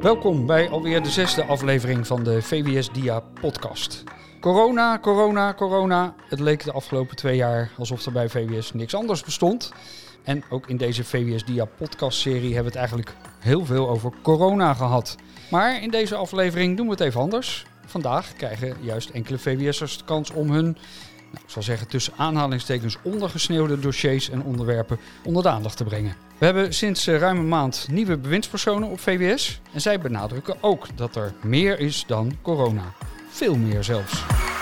Welkom bij alweer de 6e aflevering van de VWS Dia podcast. Corona. Het leek de afgelopen 2 jaar alsof er bij VWS niks anders bestond. En ook in deze VWS Dia podcast serie hebben we het eigenlijk heel veel over corona gehad. Maar in deze aflevering doen we het even anders. Vandaag krijgen juist enkele VWS'ers de kans om hun, ik zal zeggen tussen aanhalingstekens, ondergesneeuwde dossiers en onderwerpen onder de aandacht te brengen. We hebben sinds ruim een maand nieuwe bewindspersonen op VWS. En zij benadrukken ook dat er meer is dan corona. Veel meer zelfs.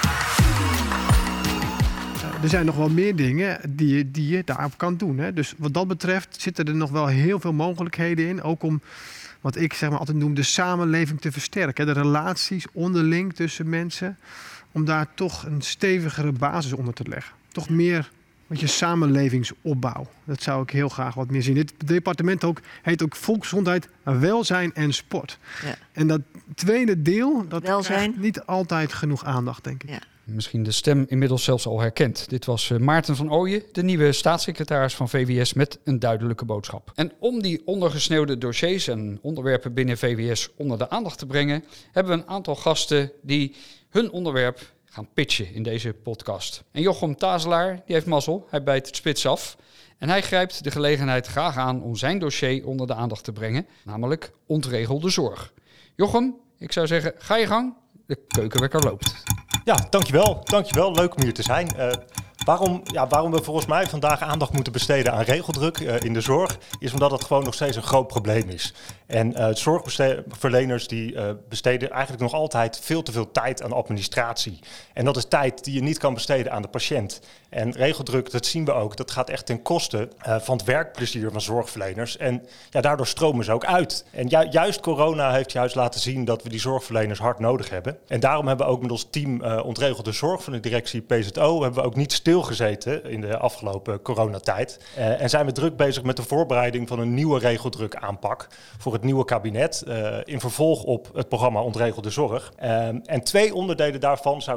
Er zijn nog wel meer dingen die je daarop kan doen. Hè? Dus wat dat betreft zitten er nog wel heel veel mogelijkheden in. Ook om, wat ik zeg maar altijd noem, de samenleving te versterken. De relaties onderling tussen mensen. Om daar toch een stevigere basis onder te leggen. Toch meer samenlevingsopbouw. Dat zou ik heel graag wat meer zien. Dit departement heet ook Volksgezondheid, Welzijn en Sport. Ja. En dat tweede deel, dat krijgt niet altijd genoeg aandacht, denk ik. Ja. Misschien de stem inmiddels zelfs al herkend. Dit was Maarten van Ooyen, de nieuwe staatssecretaris van VWS met een duidelijke boodschap. En om die ondergesneeuwde dossiers en onderwerpen binnen VWS onder de aandacht te brengen, hebben we een aantal gasten die hun onderwerp gaan pitchen in deze podcast. En Jochem Tazelaar, die heeft mazzel, hij bijt het spits af. En hij grijpt de gelegenheid graag aan om zijn dossier onder de aandacht te brengen, namelijk ontregelde zorg. Jochem, ik zou zeggen, ga je gang, de keukenwekker loopt. Ja, dankjewel. Leuk om hier te zijn. Waarom we volgens mij vandaag aandacht moeten besteden aan regeldruk in de zorg, is omdat het gewoon nog steeds een groot probleem is. En zorgverleners die besteden eigenlijk nog altijd veel te veel tijd aan administratie. En dat is tijd die je niet kan besteden aan de patiënt. En regeldruk, dat zien we ook, dat gaat echt ten koste van het werkplezier van zorgverleners. En ja, daardoor stromen ze ook uit. En juist corona heeft juist laten zien dat we die zorgverleners hard nodig hebben. En daarom hebben we ook met ons team ontregelde zorg van de directie PZO, hebben we ook niet stilgezeten in de afgelopen coronatijd. En zijn we druk bezig met de voorbereiding van een nieuwe regeldruk aanpak voor het nieuwe kabinet. In vervolg op het programma Ontregelde Zorg. En 2 onderdelen daarvan zou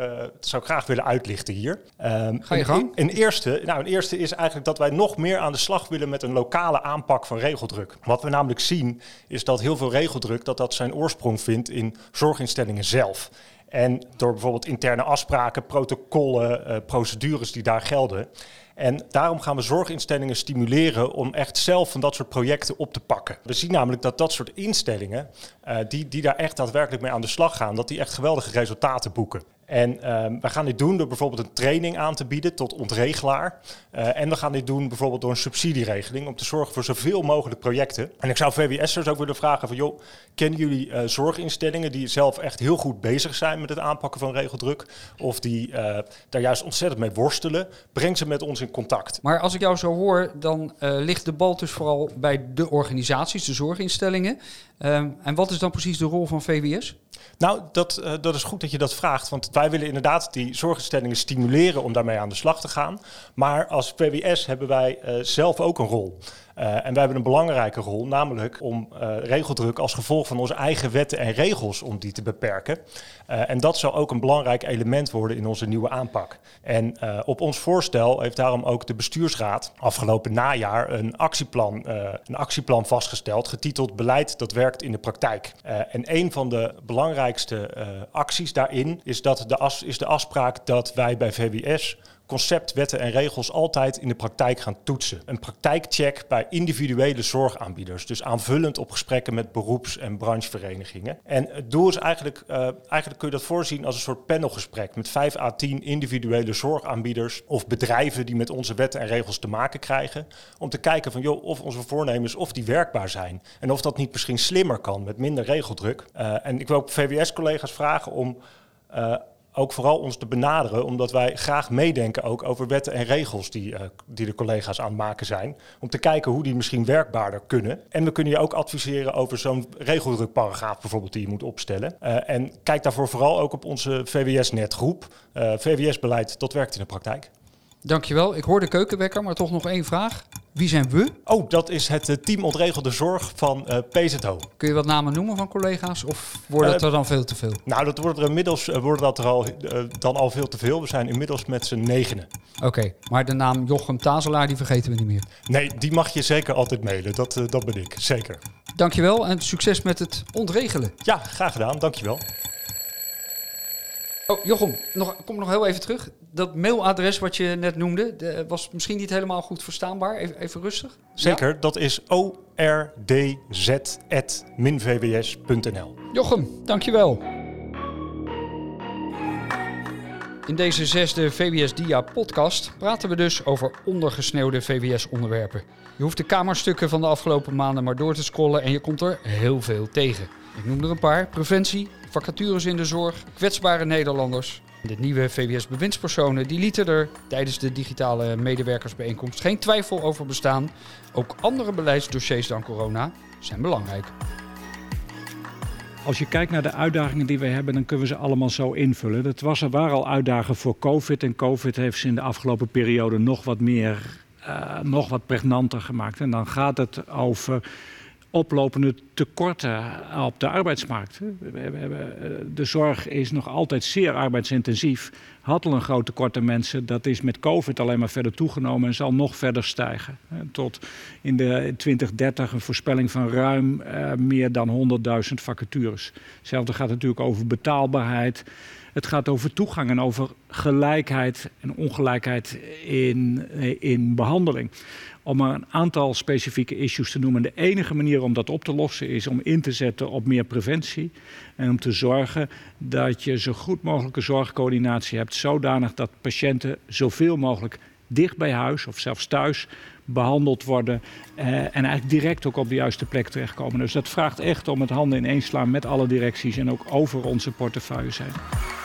ik graag willen uitlichten hier. Ga je gang? Een eerste is eigenlijk dat wij nog meer aan de slag willen met een lokale aanpak van regeldruk. Wat we namelijk zien is dat heel veel regeldruk dat zijn oorsprong vindt in zorginstellingen zelf. En door bijvoorbeeld interne afspraken, protocollen, procedures die daar gelden. En daarom gaan we zorginstellingen stimuleren om echt zelf van dat soort projecten op te pakken. We zien namelijk dat soort instellingen, die daar echt daadwerkelijk mee aan de slag gaan, dat die echt geweldige resultaten boeken. En we gaan dit doen door bijvoorbeeld een training aan te bieden tot ontregelaar. En we gaan dit doen bijvoorbeeld door een subsidieregeling om te zorgen voor zoveel mogelijk projecten. En ik zou VWS'ers ook willen vragen van, joh, kennen jullie zorginstellingen die zelf echt heel goed bezig zijn met het aanpakken van regeldruk? Of die daar juist ontzettend mee worstelen? Breng ze met ons in contact. Maar als ik jou zo hoor, dan ligt de bal dus vooral bij de organisaties, de zorginstellingen. En wat is dan precies de rol van VWS? Nou, dat is goed dat je dat vraagt. Want wij willen inderdaad die zorginstellingen stimuleren om daarmee aan de slag te gaan. Maar als VWS hebben wij zelf ook een rol. En wij hebben een belangrijke rol, namelijk om regeldruk als gevolg van onze eigen wetten en regels om die te beperken. En dat zal ook een belangrijk element worden in onze nieuwe aanpak. En op ons voorstel heeft daarom ook de bestuursraad afgelopen najaar een actieplan vastgesteld, getiteld Beleid dat werkt in de praktijk. En een van de belangrijkste acties daarin is de afspraak dat wij bij VWS concept, wetten en regels altijd in de praktijk gaan toetsen. Een praktijkcheck bij individuele zorgaanbieders. Dus aanvullend op gesprekken met beroeps- en brancheverenigingen. En het doel is eigenlijk kun je dat voorzien als een soort panelgesprek met 5 à 10 individuele zorgaanbieders of bedrijven die met onze wetten en regels te maken krijgen. Om te kijken van, joh, of onze voornemens of die werkbaar zijn. En of dat niet misschien slimmer kan met minder regeldruk. En ik wil ook VWS-collega's vragen om ook vooral ons te benaderen, omdat wij graag meedenken ook over wetten en regels die de collega's aan het maken zijn. Om te kijken hoe die misschien werkbaarder kunnen. En we kunnen je ook adviseren over zo'n regeldrukparagraaf bijvoorbeeld die je moet opstellen. En kijk daarvoor vooral ook op onze VWS-netgroep. VWS-beleid, dat werkt in de praktijk. Dankjewel. Ik hoor de keukenwekker, maar toch nog 1 vraag. Wie zijn we? Oh, dat is het team ontregelde zorg van PZO. Kun je wat namen noemen van collega's of wordt het er dan veel te veel? Nou, dat wordt er inmiddels dan al veel te veel. We zijn inmiddels met z'n 9. Oké, maar de naam Jochem Tazelaar, die vergeten we niet meer. Nee, die mag je zeker altijd mailen. Dat ben ik, zeker. dankjewel en succes met het ontregelen. Ja, graag gedaan. Dankjewel. Oh, Jochem, kom nog heel even terug. Dat mailadres wat je net noemde, was misschien niet helemaal goed verstaanbaar. Even rustig. Zeker, ja? Dat is ordz@vws.nl. Jochem, dankjewel. In deze 6e VWS Dia podcast praten we dus over ondergesneeuwde VWS-onderwerpen. Je hoeft de kamerstukken van de afgelopen maanden maar door te scrollen en je komt er heel veel tegen. Ik noem er een paar: preventie, vacatures in de zorg, kwetsbare Nederlanders. De nieuwe VWS-bewindspersonen die lieten er tijdens de digitale medewerkersbijeenkomst geen twijfel over bestaan. Ook andere beleidsdossiers dan corona zijn belangrijk. Als je kijkt naar de uitdagingen die we hebben, dan kunnen we ze allemaal zo invullen. Er waren al uitdagingen voor COVID en COVID heeft ze in de afgelopen periode nog wat pregnanter gemaakt. En dan gaat het over oplopende tekorten op de arbeidsmarkt. De zorg is nog altijd zeer arbeidsintensief. Had al een groot tekort aan mensen. Dat is met COVID alleen maar verder toegenomen en zal nog verder stijgen. Tot in de 2030 een voorspelling van ruim meer dan 100.000 vacatures. Hetzelfde gaat natuurlijk over betaalbaarheid. Het gaat over toegang en over gelijkheid en ongelijkheid in behandeling. Om maar een aantal specifieke issues te noemen. De enige manier om dat op te lossen is om in te zetten op meer preventie. En om te zorgen dat je zo goed mogelijke zorgcoördinatie hebt. Zodanig dat patiënten zoveel mogelijk dicht bij huis of zelfs thuis behandeld worden. En eigenlijk direct ook op de juiste plek terechtkomen. Dus dat vraagt echt om het handen ineens slaan met alle directies en ook over onze portefeuilles heen.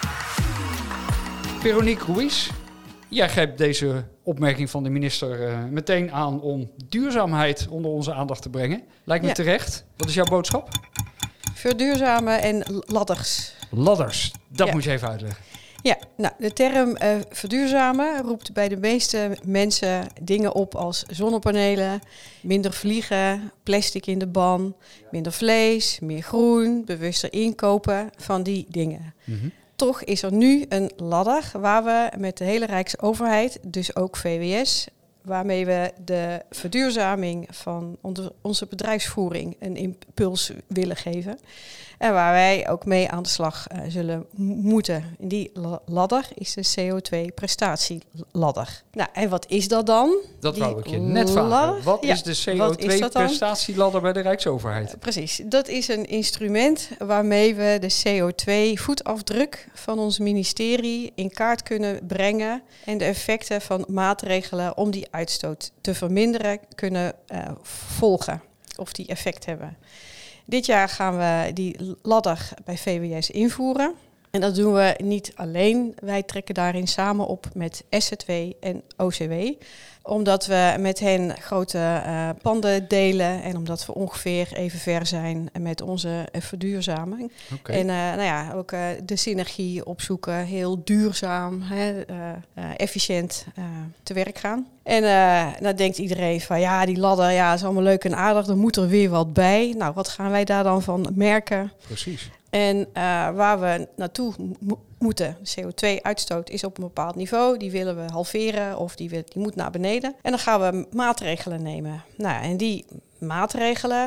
Veronique Ruiz, jij grijpt deze opmerking van de minister meteen aan om duurzaamheid onder onze aandacht te brengen. Lijkt me terecht. Wat is jouw boodschap? Verduurzamen en ladders. Ladders, dat moet je even uitleggen. Ja, nou, de term verduurzamen roept bij de meeste mensen dingen op als zonnepanelen, minder vliegen, plastic in de ban, minder vlees, meer groen, bewuster inkopen van die dingen. Mm-hmm. Toch is er nu een ladder waar we met de hele Rijksoverheid, dus ook VWS, waarmee we de verduurzaming van onze bedrijfsvoering een impuls willen geven. En waar wij ook mee aan de slag zullen moeten. En die ladder is de CO2-prestatieladder. Nou, en wat is dat dan? Dat wou ik je net vragen. Wat is de CO2-prestatieladder bij de Rijksoverheid? Precies. Dat is een instrument waarmee we de CO2-voetafdruk van ons ministerie in kaart kunnen brengen. En de effecten van maatregelen om die uitstoot te verminderen kunnen volgen. Of die effect hebben. Dit jaar gaan we die ladder bij VWS invoeren. En dat doen we niet alleen. Wij trekken daarin samen op met SZW en OCW. Omdat we met hen grote panden delen en omdat we ongeveer even ver zijn met onze verduurzaming. Okay. En ook de synergie opzoeken, heel duurzaam, efficiënt te werk gaan. En dan denkt iedereen van ja, die ladder is allemaal leuk en aardig, er moet er weer wat bij. Nou, wat gaan wij daar dan van merken? Precies. En waar we naartoe moeten, CO2-uitstoot is op een bepaald niveau. Die willen we halveren of die moet naar beneden. En dan gaan we maatregelen nemen. Nou, en die maatregelen,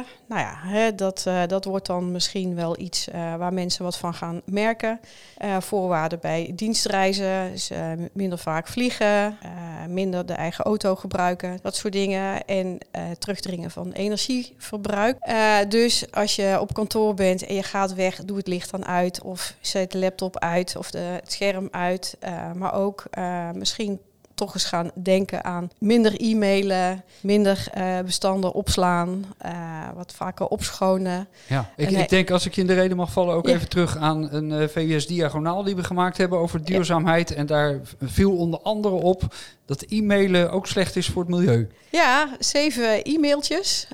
dat wordt dan misschien wel iets waar mensen wat van gaan merken. Voorwaarden bij dienstreizen, dus, minder vaak vliegen, minder de eigen auto gebruiken, dat soort dingen. En terugdringen van energieverbruik. Dus als je op kantoor bent en je gaat weg, doe het licht dan uit of zet de laptop uit of het scherm uit. Maar ook misschien toch eens gaan denken aan minder e-mailen, minder bestanden opslaan, wat vaker opschonen. Ja, ik denk als ik je in de reden mag vallen ook even terug aan een VWS-diagonaal die we gemaakt hebben over duurzaamheid. En daar viel onder andere op dat e-mailen ook slecht is voor het milieu. Ja, 7 e-mailtjes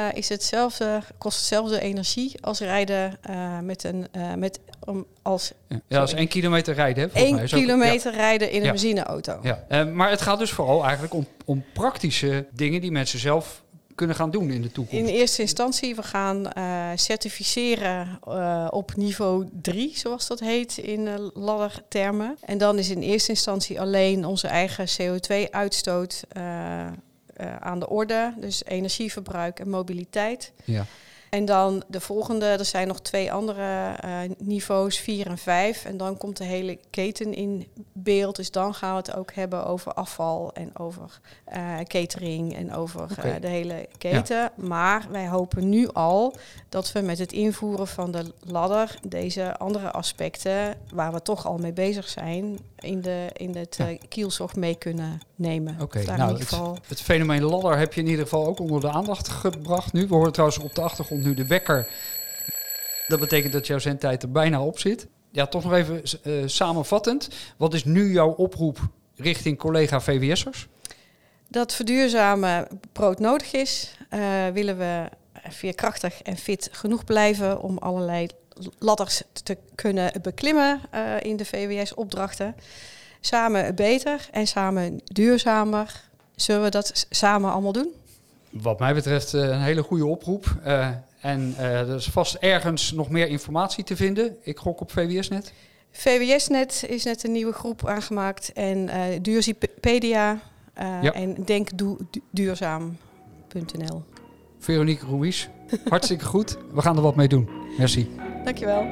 kost hetzelfde energie als rijden als 1 kilometer rijden. Hè, 1 kilometer rijden in een benzineauto. Ja. Maar het gaat dus vooral eigenlijk om praktische dingen die mensen zelf kunnen gaan doen in de toekomst. In eerste instantie, we gaan certificeren op niveau 3, zoals dat heet in laddertermen. En dan is in eerste instantie alleen onze eigen CO2-uitstoot aan de orde. Dus energieverbruik en mobiliteit. Ja. En dan de volgende, er zijn nog 2 andere niveaus, 4 en 5. En dan komt de hele keten in beeld. Dus dan gaan we het ook hebben over afval en over catering en over de hele keten. Ja. Maar wij hopen nu al dat we met het invoeren van de ladder deze andere aspecten, waar we toch al mee bezig zijn, in het kielzog mee kunnen nemen. Nou, het fenomeen ladder heb je in ieder geval ook onder de aandacht gebracht nu. We horen trouwens op de achtergrond nu de wekker. Dat betekent dat jouw zendtijd er bijna op zit. Ja, toch nog even samenvattend. Wat is nu jouw oproep richting collega VWS'ers? Dat verduurzamen broodnodig is. Willen we veerkrachtig en fit genoeg blijven om allerlei ladders te kunnen beklimmen in de VWS-opdrachten. Samen beter en samen duurzamer. Zullen we dat samen allemaal doen? Wat mij betreft een hele goede oproep. Er is vast ergens nog meer informatie te vinden. Ik gok op VWS-net. VWS-net is net een nieuwe groep aangemaakt. En Duurzipedia en denkduurzaam.nl. Veronique Ruiz, hartstikke goed. We gaan er wat mee doen. Merci. Dankjewel.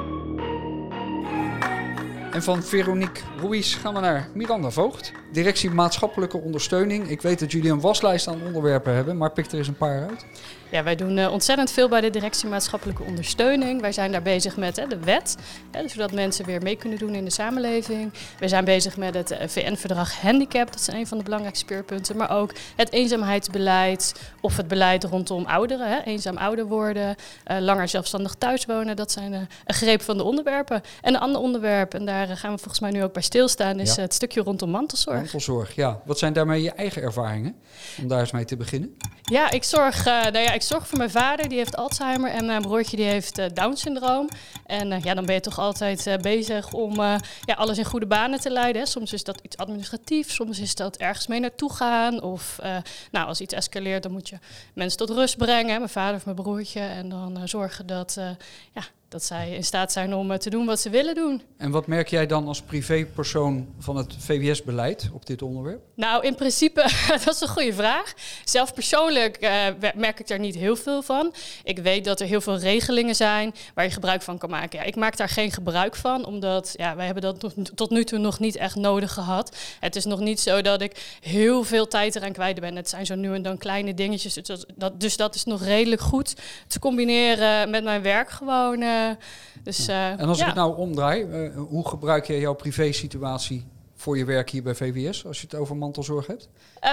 En van Veronique Ruiz gaan we naar Miranda Voogd. Directie Maatschappelijke Ondersteuning. Ik weet dat jullie een waslijst aan onderwerpen hebben, maar pik er eens een paar uit. Ja, wij doen ontzettend veel bij de Directie Maatschappelijke Ondersteuning. Wij zijn daar bezig met de wet, zodat mensen weer mee kunnen doen in de samenleving. We zijn bezig met het VN-verdrag Handicap, dat is een van de belangrijkste speerpunten. Maar ook het eenzaamheidsbeleid of het beleid rondom ouderen. Eenzaam ouder worden, langer zelfstandig thuiswonen. Dat zijn een greep van de onderwerpen. En een ander onderwerp, en daar gaan we volgens mij nu ook bij stilstaan, is het stukje rondom mantelzorg. Mantelzorg, ja. Wat zijn daarmee je eigen ervaringen? Om daar eens mee te beginnen. Ja, ik zorg voor mijn vader, die heeft Alzheimer, en mijn broertje die heeft Down-syndroom. En dan ben je toch altijd bezig om alles in goede banen te leiden. Hè. Soms is dat iets administratiefs, soms is dat ergens mee naartoe gaan. Of als iets escaleert, dan moet je mensen tot rust brengen. Mijn vader of mijn broertje. En dan zorgen dat zij in staat zijn om te doen wat ze willen doen. En wat merk jij dan als privépersoon van het VWS-beleid op dit onderwerp? Nou, in principe, dat is een goede vraag. Zelf persoonlijk merk ik daar niet heel veel van. Ik weet dat er heel veel regelingen zijn waar je gebruik van kan maken. Ja, ik maak daar geen gebruik van, omdat wij hebben dat tot nu toe nog niet echt nodig gehad. Het is nog niet zo dat ik heel veel tijd eraan kwijt ben. Het zijn zo nu en dan kleine dingetjes. Dus dat is nog redelijk goed te combineren met mijn werk gewoon. En als ik het nou omdraai, hoe gebruik je jouw privésituatie voor je werk hier bij VWS, als je het over mantelzorg hebt?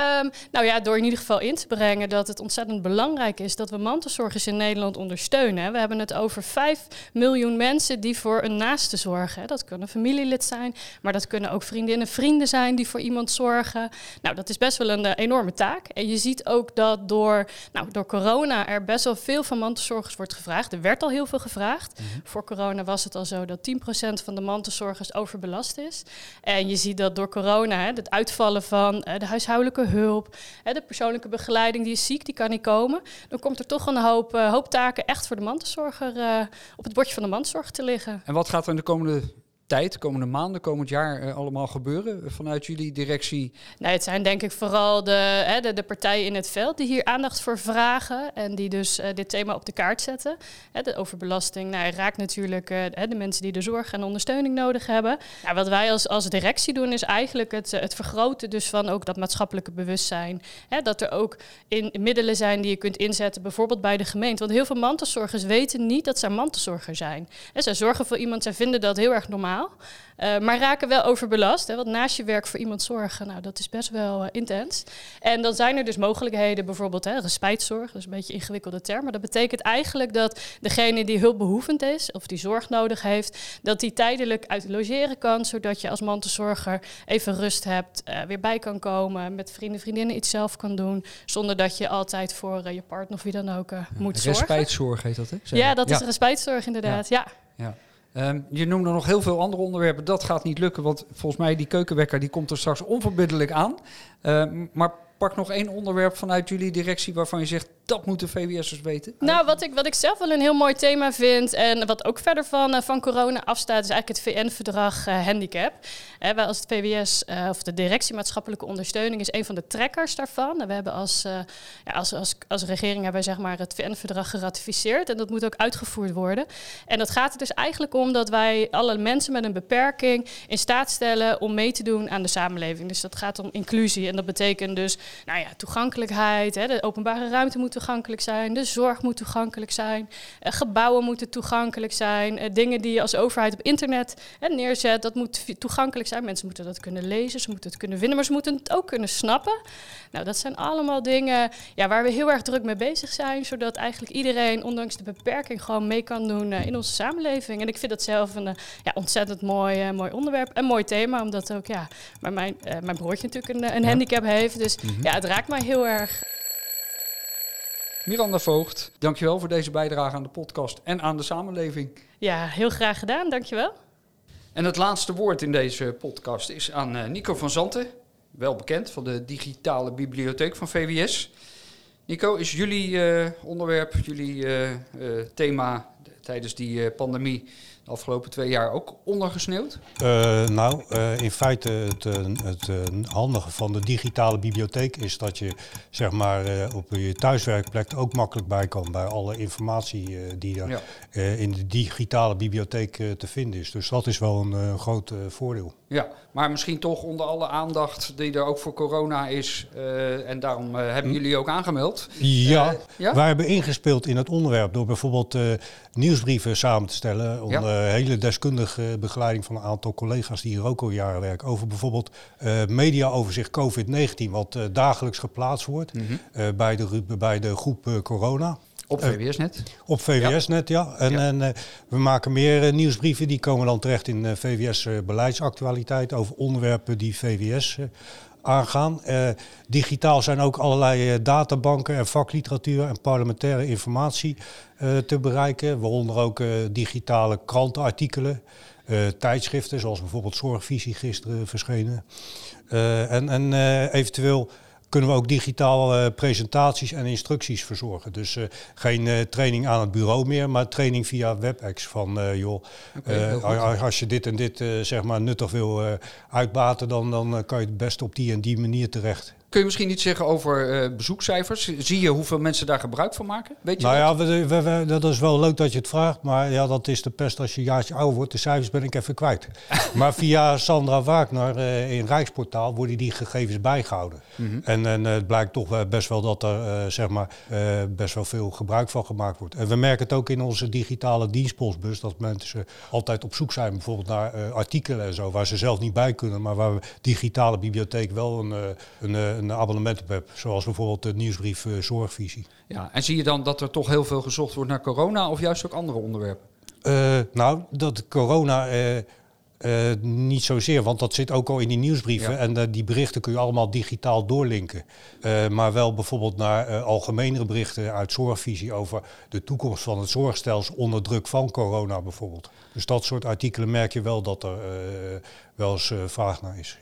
Door in ieder geval in te brengen dat het ontzettend belangrijk is dat we mantelzorgers in Nederland ondersteunen. We hebben het over 5 miljoen mensen die voor een naaste zorgen. Dat kunnen familielid zijn, maar dat kunnen ook vriendinnen, vrienden zijn die voor iemand zorgen. Nou, dat is best wel een enorme taak. En je ziet ook dat door corona er best wel veel van mantelzorgers wordt gevraagd. Er werd al heel veel gevraagd. Mm-hmm. Voor corona was het al zo dat 10% van de mantelzorgers overbelast is. En je ziet dat door corona, het uitvallen van de huishoudelijke hulp, de persoonlijke begeleiding, die is ziek, die kan niet komen. Dan komt er toch een hoop taken echt voor de mantelzorger op het bordje van de mantelzorger te liggen. En wat gaat er in de komende tijd, komende maanden, komend jaar allemaal gebeuren vanuit jullie directie? Nou, het zijn denk ik vooral de partijen in het veld die hier aandacht voor vragen en die dus dit thema op de kaart zetten. De overbelasting raakt natuurlijk de mensen die de zorg en ondersteuning nodig hebben. Nou, wat wij als directie doen is eigenlijk het vergroten dus van ook dat maatschappelijke bewustzijn. Dat er ook middelen zijn die je kunt inzetten, bijvoorbeeld bij de gemeente. Want heel veel mantelzorgers weten niet dat zij mantelzorger zijn. Zij zorgen voor iemand, zij vinden dat heel erg normaal. Maar raken wel overbelast. Want naast je werk voor iemand zorgen, dat is best wel intens. En dan zijn er dus mogelijkheden, bijvoorbeeld respijtzorg. Dat is een beetje een ingewikkelde term. Maar dat betekent eigenlijk dat degene die hulpbehoevend is of die zorg nodig heeft, dat die tijdelijk uit logeren kan, zodat je als mantelzorger even rust hebt, weer bij kan komen, met vriendinnen iets zelf kan doen, zonder dat je altijd voor je partner of wie dan ook moet zorgen. Respijtzorg heet dat, hè? Ja, dat is respijtzorg inderdaad, ja. Je noemde nog heel veel andere onderwerpen. Dat gaat niet lukken, want volgens mij die keukenwekker die komt er straks onverbiddelijk aan. Maar pak nog 1 onderwerp vanuit jullie directie waarvan je zegt, Dat moeten VWS'ers weten. Nou, wat ik zelf wel een heel mooi thema vind en wat ook verder van corona afstaat, is eigenlijk het VN-verdrag handicap. Wij als het VWS, of de Directie Maatschappelijke Ondersteuning, is een van de trekkers daarvan. En we hebben als regering hebben wij zeg maar het VN-verdrag geratificeerd en dat moet ook uitgevoerd worden. En dat gaat er dus eigenlijk om dat wij alle mensen met een beperking in staat stellen om mee te doen aan de samenleving. Dus dat gaat om inclusie en dat betekent dus toegankelijkheid. De openbare ruimte moet toegankelijk zijn, de zorg moet toegankelijk zijn, gebouwen moeten toegankelijk zijn, dingen die je als overheid op internet neerzet, dat moet toegankelijk zijn. Mensen moeten dat kunnen lezen, ze moeten het kunnen vinden, maar ze moeten het ook kunnen snappen. Nou, dat zijn allemaal dingen waar we heel erg druk mee bezig zijn, zodat eigenlijk iedereen, ondanks de beperking, gewoon mee kan doen in onze samenleving. En ik vind dat zelf een ontzettend mooi onderwerp en mooi thema, omdat ook mijn broertje natuurlijk een handicap heeft. Dus het raakt mij heel erg. Miranda Voogd, dankjewel voor deze bijdrage aan de podcast en aan de samenleving. Ja, heel graag gedaan, dankjewel. En het laatste woord in deze podcast is aan Nico van Zanten, wel bekend van de digitale bibliotheek van VWS. Nico, is jullie onderwerp, jullie thema tijdens die pandemie de afgelopen 2 jaar ook ondergesneeuwd? In feite het handige van de digitale bibliotheek is dat je zeg maar op je thuiswerkplek ook makkelijk bij kan bij alle informatie die er in de digitale bibliotheek te vinden is. Dus dat is wel een groot voordeel. Ja, maar misschien toch onder alle aandacht die er ook voor corona is. En daarom hebben jullie ook aangemeld. Wij hebben ingespeeld in het onderwerp door bijvoorbeeld nieuwsbrieven samen te stellen. Onder hele deskundige begeleiding van een aantal collega's die hier ook al jaren werken. Over bijvoorbeeld mediaoverzicht COVID-19, wat dagelijks geplaatst wordt bij de groep corona. Op VWS-net? Op VWS-net, ja. En we maken meer nieuwsbrieven. Die komen dan terecht in VWS beleidsactualiteit over onderwerpen die VWS aangaan. Digitaal zijn ook allerlei databanken en vakliteratuur en parlementaire informatie te bereiken. Waaronder ook digitale krantenartikelen, tijdschriften zoals bijvoorbeeld Zorgvisie gisteren verschenen. En eventueel kunnen we ook digitaal presentaties en instructies verzorgen. Dus geen training aan het bureau meer, maar training via WebEx. Van als je dit en dit zeg maar nuttig wil uitbaten, dan kan je het best op die en die manier terecht. Kun je misschien iets zeggen over bezoekcijfers? Zie je hoeveel mensen daar gebruik van maken? Weet je dat is wel leuk dat je het vraagt. Maar dat is de pest als je een jaartje ouder wordt. De cijfers ben ik even kwijt. Maar via Sandra Wagner in Rijksportaal worden die gegevens bijgehouden. En het blijkt toch best wel dat er best wel veel gebruik van gemaakt wordt. En we merken het ook in onze digitale dienstpostbus. Dat mensen altijd op zoek zijn bijvoorbeeld naar artikelen en zo. Waar ze zelf niet bij kunnen. Maar waar we digitale bibliotheek wel een abonnement op heb, zoals bijvoorbeeld de nieuwsbrief Zorgvisie. Ja, en zie je dan dat er toch heel veel gezocht wordt naar corona of juist ook andere onderwerpen? Dat corona niet zozeer, want dat zit ook al in die nieuwsbrieven. Ja. En die berichten kun je allemaal digitaal doorlinken. Maar wel bijvoorbeeld naar algemenere berichten uit Zorgvisie over de toekomst van het zorgstelsel onder druk van corona bijvoorbeeld. Dus dat soort artikelen merk je wel dat er wel eens vraag naar is.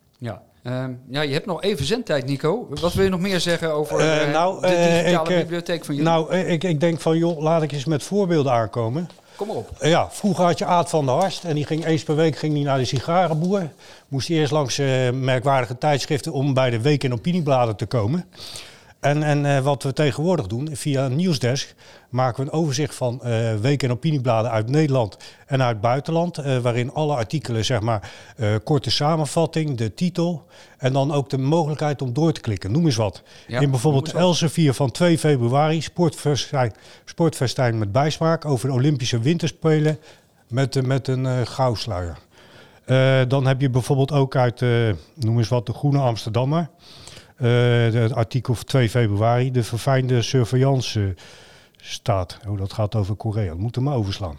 Ja. Je hebt nog even zendtijd, Nico. Wat wil je nog meer zeggen over de digitale bibliotheek van jullie? Ik denk van, laat ik eens met voorbeelden aankomen. Kom maar op. Vroeger had je Aad van der Harst en die ging eens per week naar de sigarenboer. Moest hij eerst langs merkwaardige tijdschriften om bij de week- en opiniebladen te komen. En wat we tegenwoordig doen, via een nieuwsdesk maken we een overzicht van week- en opiniebladen uit Nederland en uit het buitenland. Waarin alle artikelen, korte samenvatting, de titel en dan ook de mogelijkheid om door te klikken. Noem eens wat. Ja, in bijvoorbeeld Elsevier van 2 februari, sportfestijn met bijsmaak over de Olympische Winterspelen met een gouden. Dan heb je bijvoorbeeld ook uit, noem eens wat, de Groene Amsterdammer. Het artikel van 2 februari, de verfijnde surveillance staat. Dat gaat over Korea, dat moet er maar overslaan.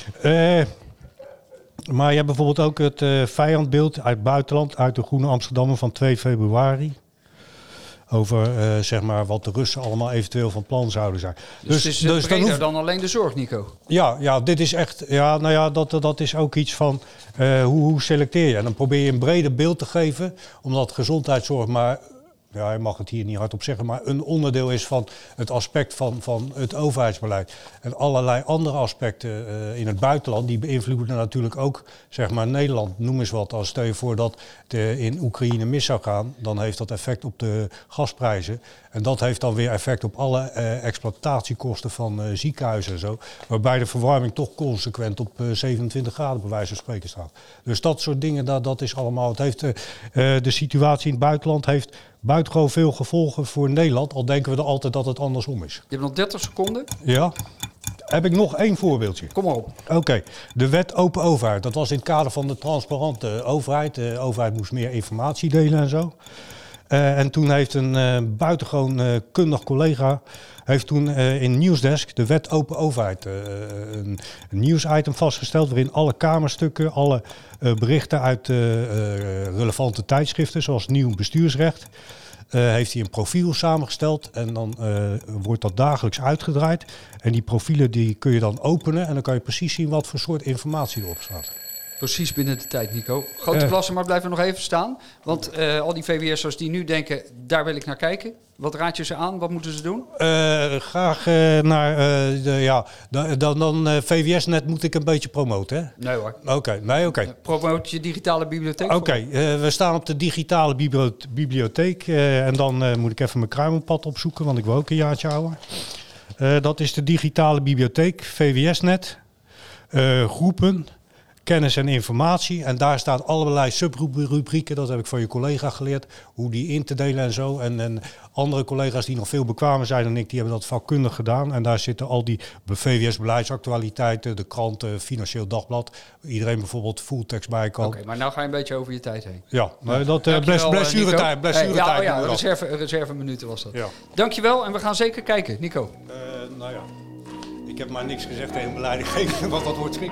Maar je hebt bijvoorbeeld ook het vijandbeeld uit het buitenland, uit de Groene Amsterdammer van 2 februari. Over wat de Russen allemaal eventueel van plan zouden zijn. Dus het is breder dan alleen de zorg, Nico? Ja, dit is echt. Dat is ook iets van hoe selecteer je. En dan probeer je een breder beeld te geven, omdat gezondheidszorg maar ja, je mag het hier niet hardop zeggen, maar een onderdeel is van het aspect van het overheidsbeleid. En allerlei andere aspecten in het buitenland, die beïnvloeden natuurlijk ook, zeg maar, Nederland. Noem eens wat, als stel je voor dat het in Oekraïne mis zou gaan, dan heeft dat effect op de gasprijzen. En dat heeft dan weer effect op alle exploitatiekosten van ziekenhuizen en zo. Waarbij de verwarming toch consequent op 27 graden bij wijze van spreken staat. Dus dat soort dingen, dat is allemaal. Het heeft, de situatie in het buitenland heeft buitengewoon veel gevolgen voor Nederland. Al denken we er altijd dat het andersom is. Je hebt nog 30 seconden. Ja. Heb ik nog één voorbeeldje? Kom maar op. Oké. De wet open overheid. Dat was in het kader van de transparante overheid. De overheid moest meer informatie delen en zo. En toen heeft een buitengewoon kundig collega heeft toen in Nieuwsdesk de wet open overheid een nieuwsitem vastgesteld waarin alle kamerstukken, alle berichten uit relevante tijdschriften zoals Nieuw Bestuursrecht, heeft hij een profiel samengesteld en dan wordt dat dagelijks uitgedraaid. En die profielen die kun je dan openen en dan kan je precies zien wat voor soort informatie erop staat. Precies binnen de tijd, Nico. Grote klasse, maar blijf er nog even staan. Want al die VWS'ers die nu denken, daar wil ik naar kijken. Wat raad je ze aan? Wat moeten ze doen? Graag naar dan VWS-net moet ik een beetje promoten, hè? Nee hoor. Oké. Promoot je digitale bibliotheek? Oké, we staan op de digitale bibliotheek. En dan moet ik even mijn kruimelpad opzoeken, want ik wil ook een jaartje ouder. Dat is de digitale bibliotheek, VWS-net. Groepen. Kennis en informatie. En daar staat allerlei subrubrieken. Dat heb ik van je collega geleerd. Hoe die in te delen en zo. En andere collega's die nog veel bekwamer zijn dan ik, die hebben dat vakkundig gedaan. En daar zitten al die VWS-beleidsactualiteiten, de kranten, Financieel Dagblad. Iedereen bijvoorbeeld fulltext bij kan. Oké, maar nou ga je een beetje over je tijd heen. Ja, maar dat blessuretijd. Reserve minuten was dat. Ja. Dankjewel en we gaan zeker kijken. Nico. Ik heb maar niks gezegd tegen mijn leidinggevende, want dat wordt schrik.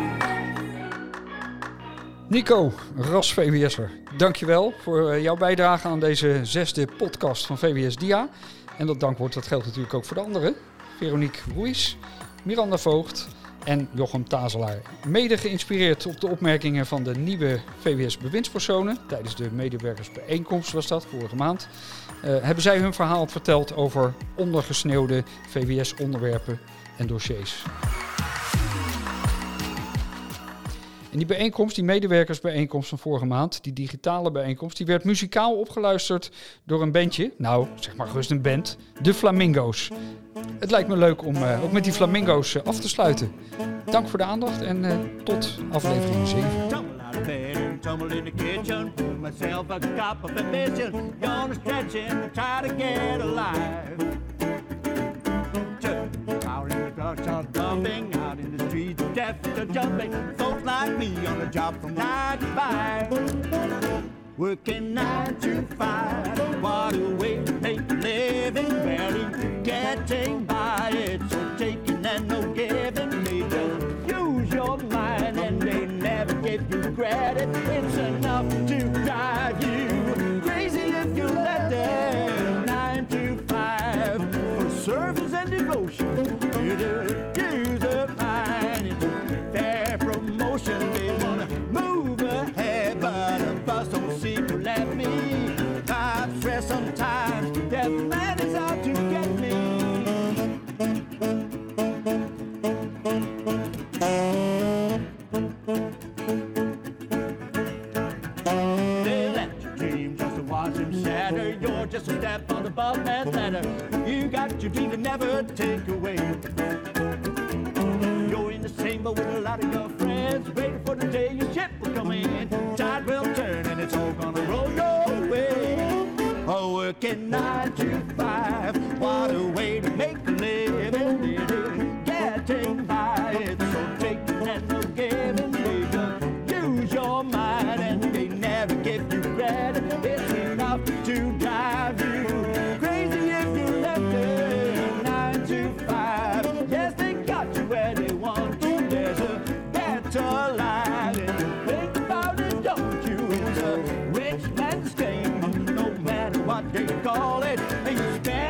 Nico, ras VWS'er, dankjewel voor jouw bijdrage aan deze 6e podcast van VWS Dia. En dat dankwoord dat geldt natuurlijk ook voor de anderen. Veronique Ruiz, Miranda Voogd en Jochem Tazelaar. Mede geïnspireerd op de opmerkingen van de nieuwe VWS-bewindspersonen. Tijdens de medewerkersbijeenkomst was dat, vorige maand. Hebben zij hun verhaal verteld over ondergesneeuwde VWS-onderwerpen en dossiers. En die bijeenkomst, die medewerkersbijeenkomst van vorige maand, die digitale bijeenkomst, die werd muzikaal opgeluisterd door een bandje. Nou, zeg maar gerust een band. De Flamingo's. Het lijkt me leuk om ook met die Flamingo's af te sluiten. Dank voor de aandacht en tot aflevering 7. Tumble in the kitchen, pour myself a cup of ambition. Gonna stretch and try to get alive. Out in the dark, start dumping. Out in the streets, deaf to jumping. Folks like me on the job from 9 to 5. Working 9 to 5. What a way to make a living. Barely getting by. It's so taking and no giving. They just use your mind and they never give you credit. It's enough to drive you crazy if you let them. 9 to 5 for service and devotion. Use a fine, fair promotion. They wanna move ahead, but the bus don't seem to let me. I stress sometimes that man is out to get me. They let your dreams just to watch them shatter. You're just a step on the above that ladder. You got your dream to never take away. You're in the same boat with a lot of your friends, waiting for the day your ship will come in. Tide will turn and it's all gonna roll your way. Oh, working 9 to 5, what a way to make a living. Getting by, it's so taking and no giving. They just use your mind and they never give you credit. It's enough to drive you crazy if you left them. 9 to 5, yes, they got you where they want you. There's a better life, and think about it, don't you? It's a rich man's game, no matter what they call it. And you spend